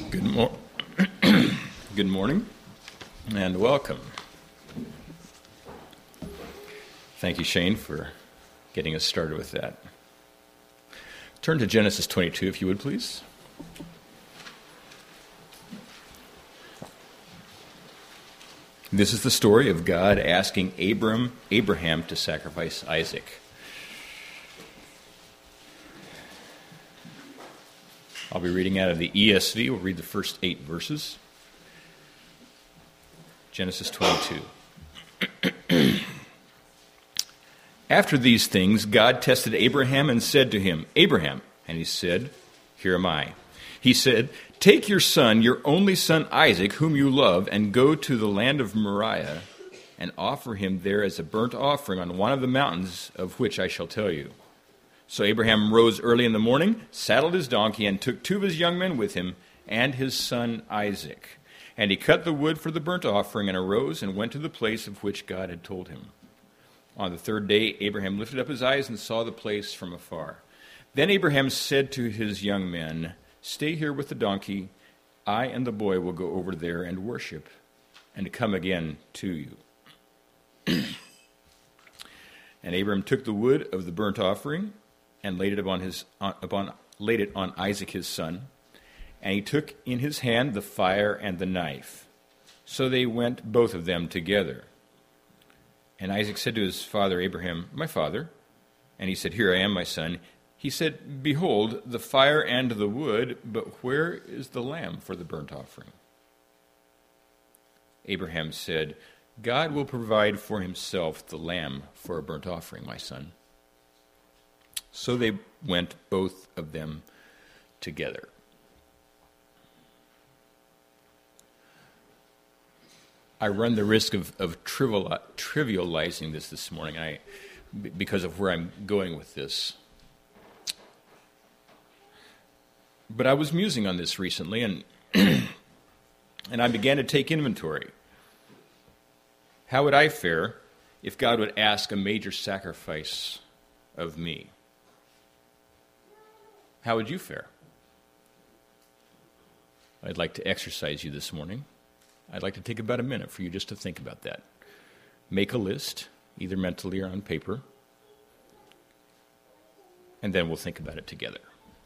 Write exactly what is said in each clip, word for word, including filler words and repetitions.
Good, mor- Good morning and welcome. Thank you, Shane, for getting us started with that. Turn to Genesis twenty-two, if you would, please. This is the story of God asking Abram, Abraham to sacrifice Isaac. I'll be reading out of the E S V. We'll read the first eight verses. Genesis twenty-two. After these things, God tested Abraham and said to him, Abraham, and he said, Here am I. He said, Take your son, your only son Isaac, whom you love, and go to the land of Moriah, and offer him there as a burnt offering on one of the mountains of which I shall tell you. So Abraham rose early in the morning, saddled his donkey, and took two of his young men with him, and his son Isaac. And he cut the wood for the burnt offering, and arose and went to the place of which God had told him. On the third day, Abraham lifted up his eyes and saw the place from afar. Then Abraham said to his young men, Stay here with the donkey. I and the boy will go over there and worship, and come again to you. And Abraham took the wood of the burnt offering, and laid it upon his upon laid it on Isaac his son, and he took in his hand the fire and the knife. So they went both of them together. And Isaac said to his father Abraham, My father. And he said, Here I am, my son. He said, Behold, the fire and the wood, but where is the lamb for the burnt offering? Abraham said, God will provide for himself the lamb for a burnt offering, my son. So they went, both of them, together. I run the risk of, of trivial, trivializing this this morning I, because of where I'm going with this. But I was musing on this recently, and and I began to take inventory. How would I fare if God would ask a major sacrifice of me? How would you fare? I'd like to exercise you this morning. I'd like to take about a minute for you just to think about that. Make a list, either mentally or on paper, and then we'll think about it together.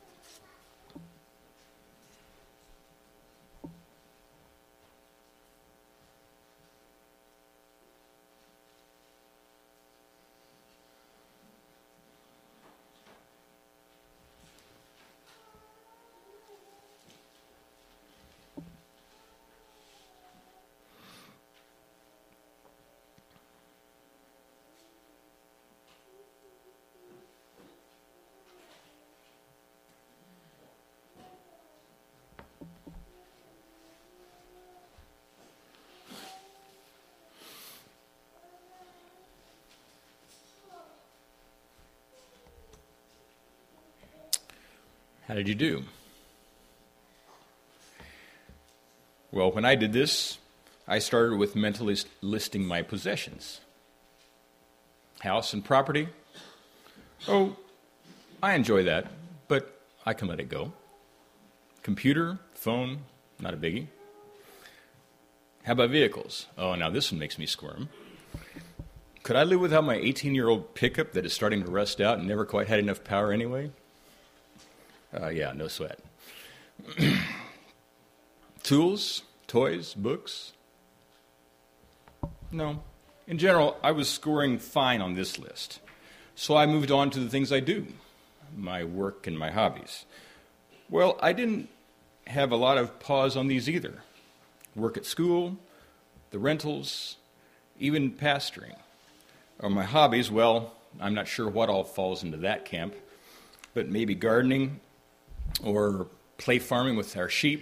How did you do? Well, when I did this, I started with mentally listing my possessions. House and property. Oh, I enjoy that, but I can let it go. Computer, phone, not a biggie. How about vehicles? Oh, now this one makes me squirm. Could I live without my eighteen-year-old pickup that is starting to rust out and never quite had enough power anyway? Uh, yeah, no sweat. Tools, toys, books? No. In general, I was scoring fine on this list. So I moved on to the things I do, my work and my hobbies. Well, I didn't have a lot of pause on these either. Work at school, the rentals, even pastoring. Or my hobbies, well, I'm not sure what all falls into that camp, but maybe gardening, or play farming with our sheep.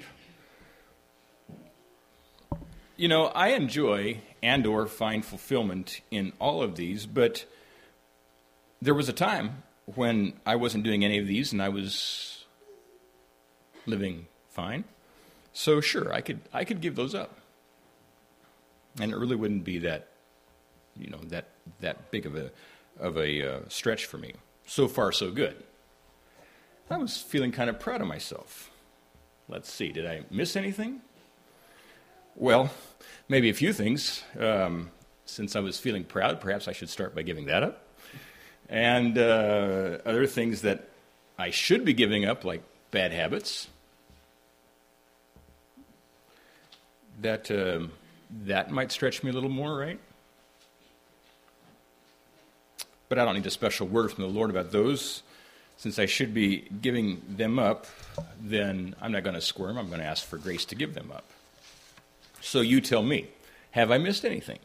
You know, I enjoy and or find fulfillment in all of these, but there was a time when I wasn't doing any of these and I was living fine. So sure, I could I could give those up. And it really wouldn't be that, you know, that that big of a of a uh, stretch for me. So far, so good. I was feeling kind of proud of myself. Let's see, did I miss anything? Well, maybe a few things. Um, since I was feeling proud, perhaps I should start by giving that up. And uh, other things that I should be giving up, like bad habits. That um, that might stretch me a little more, right? But I don't need a special word from the Lord about those. Since I should be giving them up, then I'm not going to squirm. I'm going to ask for grace to give them up. So you tell me, have I missed anything?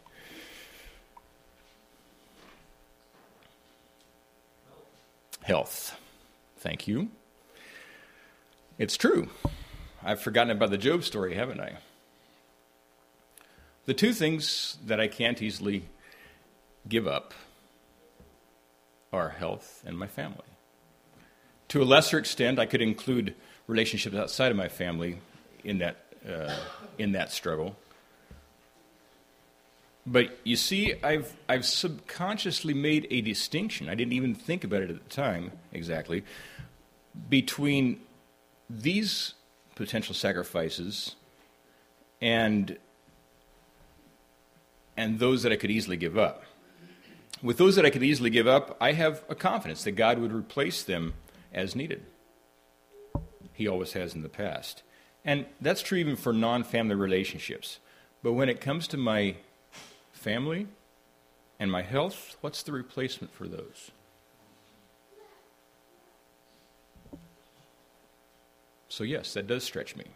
Health. Thank you. It's true. I've forgotten about the Job story, haven't I? The two things that I can't easily give up are health and my family. To a lesser extent, I could include relationships outside of my family in that uh, in that struggle. But you see, I've I've subconsciously made a distinction. I didn't even think about it at the time exactly between these potential sacrifices and and those that I could easily give up. With those that I could easily give up, I have a confidence that God would replace them as needed. He always has in the past. And that's true even for non-family relationships. But when it comes to my family and my health, what's the replacement for those? So yes, that does stretch me.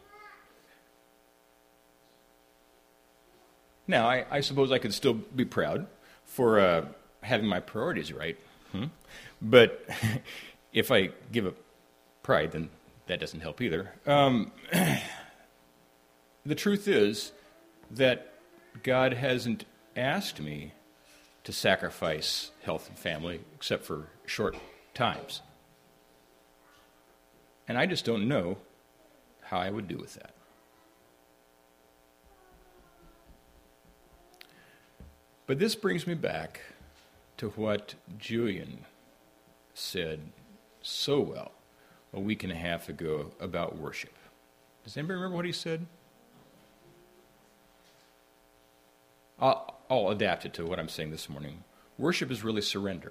Now, I, I suppose I could still be proud for uh, having my priorities right. Hmm? But if I give up pride, then that doesn't help either. Um, the truth is that God hasn't asked me to sacrifice health and family except for short times. And I just don't know how I would do with that. But this brings me back to what Julian said so well a week and a half ago about worship. Does anybody remember what he said? I'll, I'll adapt it to what I'm saying this morning. Worship is really surrender.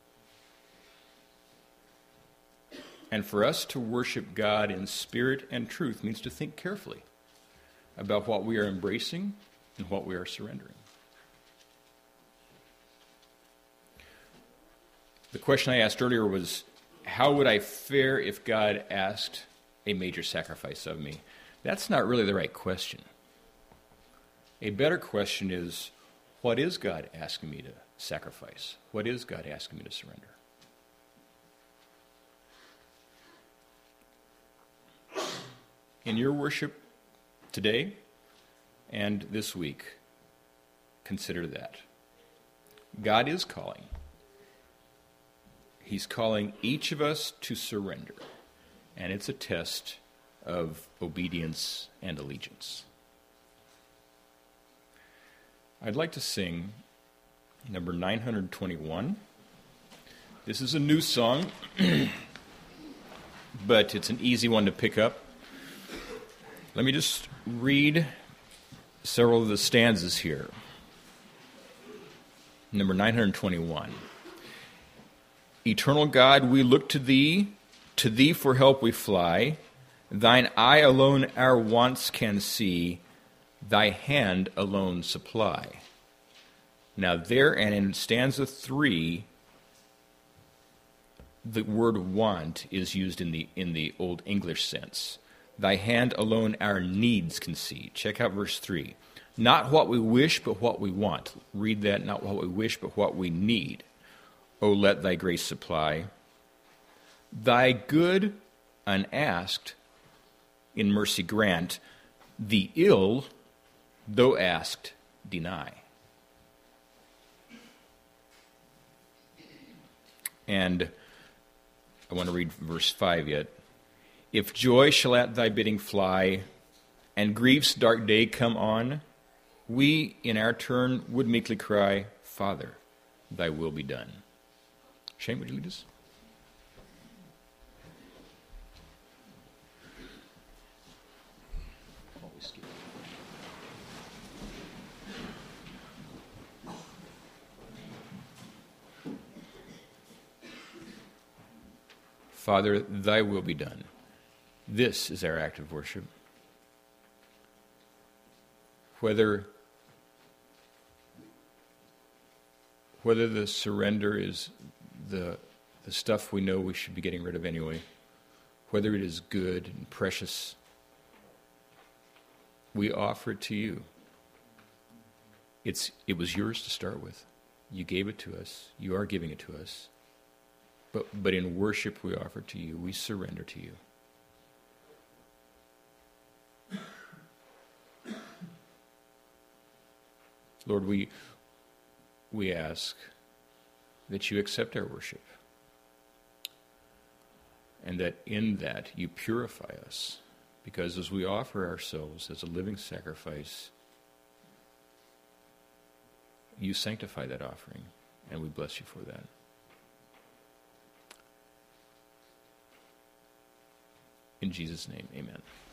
And for us to worship God in spirit and truth means to think carefully about what we are embracing and what we are surrendering. The question I asked earlier was, how would I fare if God asked a major sacrifice of me? That's not really the right question. A better question is, what is God asking me to sacrifice? What is God asking me to surrender? In your worship today and this week, consider that. God is calling. He's calling each of us to surrender, and it's a test of obedience and allegiance. I'd like to sing number nine hundred twenty-one. This is a new song, but it's an easy one to pick up. Let me just read several of the stanzas here. Number nine hundred twenty-one. Eternal God, we look to Thee, to Thee for help we fly. Thine eye alone our wants can see, Thy hand alone supply. Now there and in stanza three, the word want is used in the in the Old English sense. Thy hand alone our needs can see. Check out verse three. Not what we wish, but what we want. Read that, not what we wish, but what we need. O let Thy grace supply. Thy good unasked in mercy grant. The ill, though asked, deny. And I want to read verse five yet. If joy shall at Thy bidding fly, and grief's dark day come on, we in our turn would meekly cry, Father, Thy will be done. Shane, would you lead us? Father, thy will be done. This is our act of worship. Whether, whether the surrender is the, the stuff we know we should be getting rid of anyway, whether it is good and precious, we offer it to you. It's, it was yours to start with. You gave it to us. You are giving it to us. But, but in worship we offer to you. We surrender to you. Lord, we, we ask that you accept our worship, and that in that you purify us, because as we offer ourselves as a living sacrifice, you sanctify that offering, and we bless you for that. In Jesus' name, amen.